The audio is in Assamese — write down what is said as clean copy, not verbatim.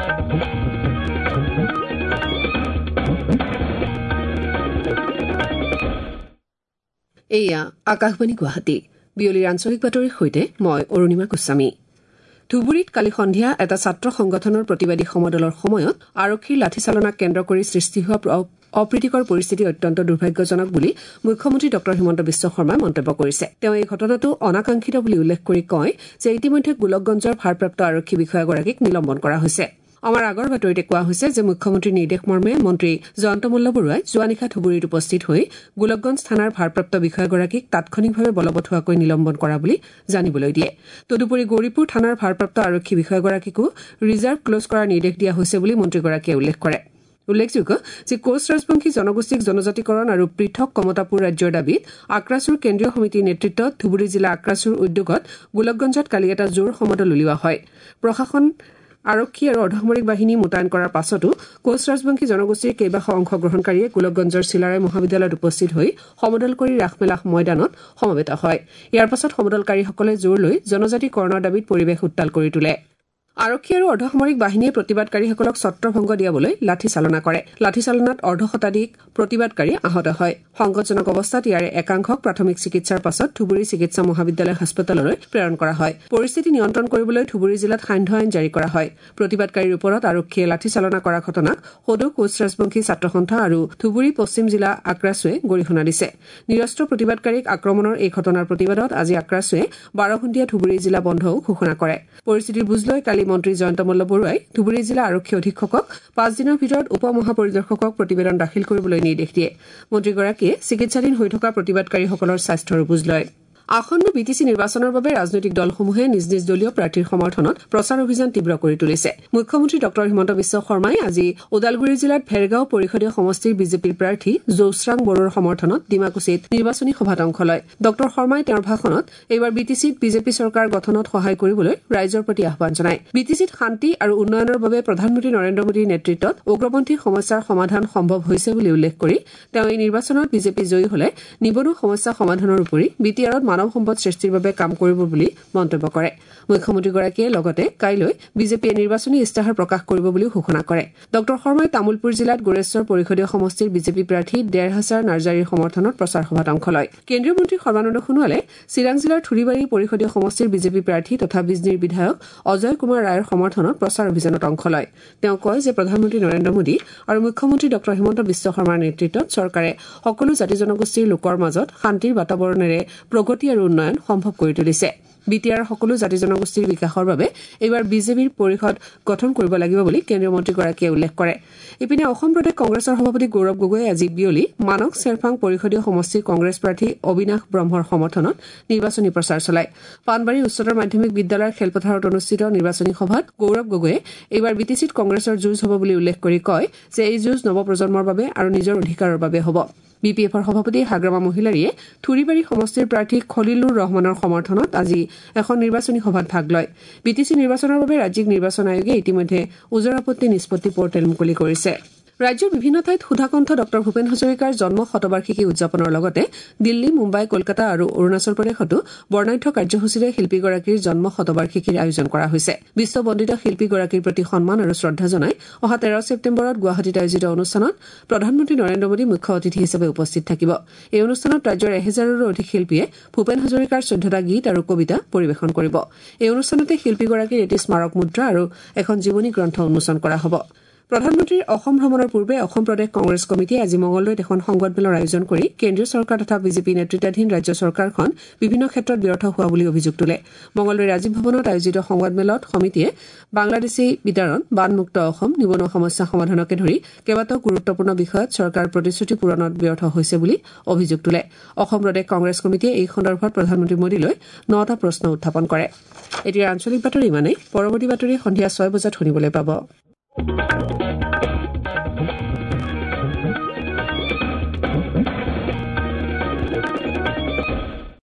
এয়া আকাশবাণী গুৱাহাটী বিয়লিৰ আঞ্চলিক বাতৰিৰ সৈতে মই অৰুণিমা গোস্বামী। ধুবুৰীত কালি সন্ধিয়া এটা ছাত্ৰ সংগঠনৰ প্ৰতিবাদী সমদলৰ সময়ত আৰক্ষীৰ লাঠিচালনাক কেন্দ্ৰ কৰি সৃষ্টি হোৱা অপ্ৰীতিকৰ পৰিস্থিতি অত্যন্ত দুৰ্ভাগ্যজনক বুলি মুখ্যমন্ত্ৰী ড হিমন্ত বিশ্ব শৰ্মাই মন্তব্য কৰিছে। তেওঁ এই ঘটনাটো অনাকাংক্ষিত বুলি উল্লেখ কৰি কয় যে ইতিমধ্যে গোলকগঞ্জৰ ভাৰপ্ৰাপ্ত আৰক্ষী বিষয়াগৰাকীক নিলম্বন কৰা হৈছে। আমাৰ আগৰ বাতৰিতে কোৱা হৈছে যে মুখ্যমন্ত্ৰীৰ নিৰ্দেশ মৰ্মে মন্ত্ৰী জয়ন্ত মল্লবৰুৱাই যোৱা নিশা ধুবুৰীত উপস্থিত হৈ গোলকগঞ্জ থানাৰ ভাৰপ্ৰাপ্ত বিষয়াগৰাকীক তাৎক্ষণিকভাৱে বলবৎ হোৱাকৈ নিলম্বন কৰা বুলি জানিবলৈ দিয়ে। তদুপৰি গৌৰীপুৰ থানাৰ ভাৰপ্ৰাপ্ত আৰক্ষী বিষয়াগৰাকীকো ৰিজাৰ্ভ ক্লজ কৰাৰ নিৰ্দেশ দিয়া হৈছে বুলি মন্ত্ৰীগৰাকীয়ে উল্লেখ কৰে। উল্লেখযোগ্য যে কোচ ৰাজবংশী জনগোষ্ঠীক জনজাতিকৰণ আৰু পৃথক কমতাপুৰ ৰাজ্যৰ দাবীত আক্ৰাচুৰ কেন্দ্ৰীয় সমিতিৰ নেতৃত্বত ধুবুৰী জিলা আক্ৰাচুৰ উদ্যোগত গোলকগঞ্জত কালি এটা জোৰ সমদল উলিওৱা হয়। প্ৰশাসন আৰক্ষী আৰু অৰ্ধসামৰিক বাহিনী মোতায়েন কৰাৰ পাছতো কোচ ৰাজবংশী জনগোষ্ঠীৰ কেইবাশ অংশগ্ৰহণকাৰীয়ে গোলকগঞ্জৰ চিলাৰায় মহাবিদ্যালয়ত উপস্থিত হৈ সমদল কৰি ৰাসমেলা ময়দানত সমবেত হয়। ইয়াৰ পাছত সমদলকাৰীসকলে জোৰ লৈ জনজাতিকৰণৰ দাবীত পৰিৱেশ উত্তাল কৰি তোলে। আৰক্ষী আৰু অৰ্ধসামৰিক বাহিনীয়ে প্ৰতিবাদকাৰীসকলক ছত্ৰভংগ দিয়াবলৈ লাঠিচালনা কৰে। লাঠিচালনাত অৰ্ধশতাধিক প্ৰতিবাদকাৰী আহত হয়। সংকটজনক অৱস্থাত ইয়াৰে একাংশক প্ৰাথমিক চিকিৎসাৰ পাছত ধুবুৰী চিকিৎসা মহাবিদ্যালয় হাস্পতাললৈ প্ৰেৰণ কৰা হয়। পৰিস্থিতি নিয়ন্ত্ৰণ কৰিবলৈ ধুবুৰী জিলাত সান্ধ্য আইন জাৰি কৰা হয়। প্ৰতিবাদকাৰীৰ ওপৰত আৰক্ষীয়ে লাঠিচালনা কৰা ঘটনাক সদৌ কোচ ৰাজবংশী ছাত্ৰ সন্থা আৰু ধুবুৰী পশ্চিম জিলা আক্ৰাচুৱে গৰিহণা দিছে। নিৰস্ত্ৰ প্ৰতিবাদকাৰীক আক্ৰমণৰ এই ঘটনাৰ প্ৰতিবাদত আজি আক্ৰাচুৱে 12 ঘণ্টীয়া ধুবুৰী জিলা বন্ধও ঘোষণা কৰে। পৰিস্থিতিৰ বুজ লৈ কালি মন্ত্ৰী জয়ন্ত মল্লবৰুৱাই ধুবুৰী জিলা আৰক্ষী অধীক্ষকক 5 দিনৰ ভিতৰত উপ মহাপৰিদৰ্শকক প্ৰতিবেদন দাখিল কৰিবলৈ নিৰ্দেশ দিয়ে। মন্ত্ৰীগৰাকীয়ে চিকিৎসাধীন হৈ থকা প্ৰতিবাদকাৰীসকলৰ স্বাস্থ্যৰো বুজ লয়। আসন্ন বিটিচি নিৰ্বাচনৰ বাবে ৰাজনৈতিক দলসমূহে নিজ নিজ দলীয় প্ৰাৰ্থীৰ সমৰ্থনত প্ৰচাৰ অভিযান তীব্ৰ কৰি তুলিছে। মুখ্যমন্ত্ৰী ড হিমন্ত বিশ্ব শৰ্মাই আজি ওদালগুৰি জিলাত ভেৰগাঁও পৰিষদীয় সমষ্টিৰ বিজেপিৰ প্ৰাৰ্থী জৌচৰাং বড়োৰ সমৰ্থনত ডিমাকুছিত নিৰ্বাচনী সভাত অংশ লয়। ড শৰ্মাই তেওঁৰ ভাষণত এইবাৰ বিটিচিত বিজেপি চৰকাৰ গঠনত সহায় কৰিবলৈ ৰাইজৰ প্ৰতি আহ্বান জনায়। বিটিচিত শান্তি আৰু উন্নয়নৰ বাবে প্ৰধানমন্ত্ৰী নৰেন্দ্ৰ মোদীৰ নেতৃত্বত উগ্ৰপন্থী সমস্যাৰ সমাধান সম্ভৱ হৈছে বুলি উল্লেখ কৰি তেওঁ এই নিৰ্বাচনত বিজেপি জয়ী হলে নিবনুৱা সমস্যা সমাধানৰ উপৰি বিটিআৰত মানৱ সম্পদ সৃষ্টিৰ বাবে কাম কৰিব বুলি মন্তব্য কৰে। মুখ্যমন্ত্ৰীগৰাকীয়ে লগতে কাইলৈ বিজেপিয়ে নিৰ্বাচনী ইস্তাহাৰ প্ৰকাশ কৰিব বুলিও ঘোষণা কৰে। ড শৰ্মাই তামুলপুৰ জিলাত গোৰেশ্বৰ পৰিষদীয় সমষ্টিৰ বিজেপি প্ৰাৰ্থী 1,500 নাৰ্জাৰীৰ সমৰ্থনত প্ৰচাৰ সভাত অংশ লয়। কেন্দ্ৰীয় মন্ত্ৰী সৰ্বানন্দ সোণোৱালে চিৰাং জিলাৰ থুৰিবাৰী পৰিষদীয় সমষ্টিৰ বিজেপি প্ৰাৰ্থী তথা বিজনীৰ বিধায়ক অজয় কুমাৰ ৰায়ৰ সমৰ্থনত প্ৰচাৰ অভিযানত অংশ লয়। তেওঁ কয় যে প্ৰধানমন্ত্ৰী নৰেন্দ্ৰ মোদী আৰু মুখ্যমন্ত্ৰী ড হিমন্ত বিশ্ব শৰ্মাৰ নেতৃত্বত চৰকাৰে সকলো জাতি জনগোষ্ঠীৰ লোকৰ মাজত শান্তিৰ বাতাবৰণেৰে প্ৰগতি আৰু উন্নয়ন সম্ভৱ কৰি তুলিছে। বিটিআৰ সকলো জাতি জনগোষ্ঠীৰ বিকাশৰ বাবে এইবাৰ বিজেপিৰ পৰিষদ গঠন কৰিব লাগিব বুলি কেন্দ্ৰীয় মন্ত্ৰীগৰাকীয়ে উল্লেখ কৰে। ইপিনে অসম প্ৰদেশ কংগ্ৰেছৰ সভাপতি গৌৰৱ গগৈয়ে আজি বিয়লি মানক চেৰফাং পৰিষদীয় সমষ্টিৰ কংগ্ৰেছ প্ৰাৰ্থী অবিনাশ ব্ৰহ্মৰ সমৰ্থনত নিৰ্বাচনী প্ৰচাৰ চলায়। পাণবাৰী উচ্চতৰ মাধ্যমিক বিদ্যালয়ৰ খেলপথাৰত অনুষ্ঠিত নিৰ্বাচনী সভাত গৌৰৱ গগৈয়ে এইবাৰ বিটিচিত কংগ্ৰেছৰ যুঁজ হ'ব বুলি উল্লেখ কৰি কয় যে এই যুঁজ নৱপ্ৰজন্মৰ বাবে আৰু নিজৰ অধিকাৰৰ বাবে হ'ব। বিপিএফৰ সভাপতি হাগ্ৰামা মহিলাৰীয়ে থুৰিবাৰী সমষ্টিৰ প্ৰাৰ্থী খলিলুৰ ৰহমানৰ সমৰ্থনত আজি এখন নিৰ্বাচনী সভাত ভাগ লয়। বিটিচি নিৰ্বাচনৰ বাবে ৰাজ্যিক নিৰ্বাচন আয়োগে ইতিমধ্যে ওজৰ আপত্তি নিষ্পত্তি পৰ্টেল মুকলি কৰিছে। ৰাজ্যৰ বিভিন্ন ঠাইত সুধাকণ্ঠ ড ভূপেন হাজৰিকাৰ জন্ম শতবাৰ্ষিকী উদযাপনৰ লগতে দিল্লী, মুম্বাই, কলকাতা আৰু অৰুণাচল প্ৰদেশতো বৰ্ণাঢ্য কাৰ্যসূচীৰে শিল্পীগৰাকীৰ জন্ম শতবাৰ্ষিকীৰ আয়োজন কৰা হৈছে। বিশ্ববন্দিত শিল্পীগৰাকীৰ প্ৰতি সন্মান আৰু শ্ৰদ্ধা জনাই অহা 13 ছেপ্টেম্বৰত গুৱাহাটীত আয়োজিত অনুষ্ঠানত প্ৰধানমন্ত্ৰী নৰেন্দ্ৰ মোদী মুখ্য অতিথি হিচাপে উপস্থিত থাকিব। এই অনুষ্ঠানত ৰাজ্যৰ 1000ৰো অধিক শিল্পীয়ে ভূপেন হাজৰিকাৰ 14টা গীত আৰু কবিতা পৰিৱেশন কৰিব। এই অনুষ্ঠানতে শিল্পীগৰাকীৰ এটি স্মাৰক মুদ্ৰা আৰু এখন জীৱনী গ্ৰন্থ উন্মোচন কৰা হ'ব। প্ৰধানমন্ত্ৰীৰ অসম ভ্ৰমণৰ পূৰ্বে অসম প্ৰদেশ কংগ্ৰেছ কমিটিয়ে আজি মঙলদৈত এখন সংবাদমেলৰ আয়োজন কৰি কেন্দ্ৰীয় চৰকাৰ তথা বিজেপি নেতৃত্বাধীন ৰাজ্য চৰকাৰখন বিভিন্ন ক্ষেত্ৰত ব্যৰ্থ হোৱা বুলি অভিযোগ তোলে। মঙলদৈ ৰাজীৱ ভৱনত আয়োজিত সংবাদমেলত সমিতিয়ে বাংলাদেশী বিতৰণ, বানমুক্ত অসম, নিবনুৱা সমস্যা সমাধানকে ধৰি কেইবাটাও গুৰুত্বপূৰ্ণ বিষয়ত চৰকাৰ প্ৰতিশ্ৰুতি পূৰণত ব্যৰ্থ হৈছে বুলি অভিযোগ তোলে। অসম প্ৰদেশ কংগ্ৰেছ কমিটিয়ে এই সন্দৰ্ভত প্ৰধানমন্ত্ৰী মোদীলৈ 9টা প্ৰশ্ন উত্থাপন কৰে। এতিয়া আঞ্চলিক বাতৰি ইমানেই। পৰৱৰ্তী বাতৰি সন্ধিয়া 6 বজাত শুনিবলৈ পাব।